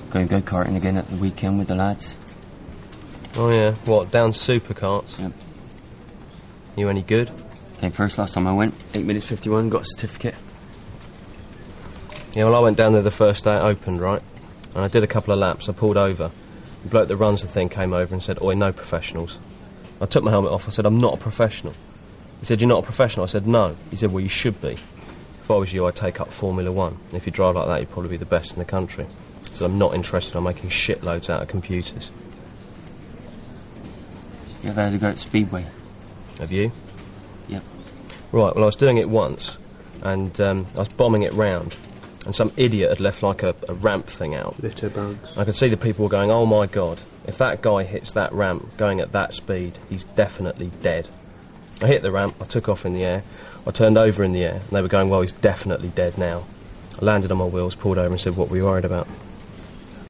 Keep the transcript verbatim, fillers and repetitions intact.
Going go-karting again at the weekend with the lads. Oh yeah, what, down supercarts? Yep. You any good? Came first last time I went, eight minutes fifty-one, got a certificate. Yeah, well, I went down there the first day it opened, right? And I did a couple of laps, I pulled over. The bloke that runs the thing came over and said, "Oi, no professionals." I took my helmet off, I said, "I'm not a professional." He said, "You're not a professional?" I said, "No." He said, "Well, you should be. If I was you, I'd take up Formula One. And if you drive like that, you'd probably be the best in the country." I said, "I'm not interested in making shitloads out of computers." You ever had to go at Speedway? Have you? Yep. Right, well, I was doing it once, and um, I was bombing it round, and some idiot had left, like, a, a ramp thing out. Litter bugs. I could see the people were going, "Oh, my God, if that guy hits that ramp going at that speed, he's definitely dead." I hit the ramp, I took off in the air, I turned over in the air, and they were going, "Well, he's definitely dead now." I landed on my wheels, pulled over and said, "What were you worried about?"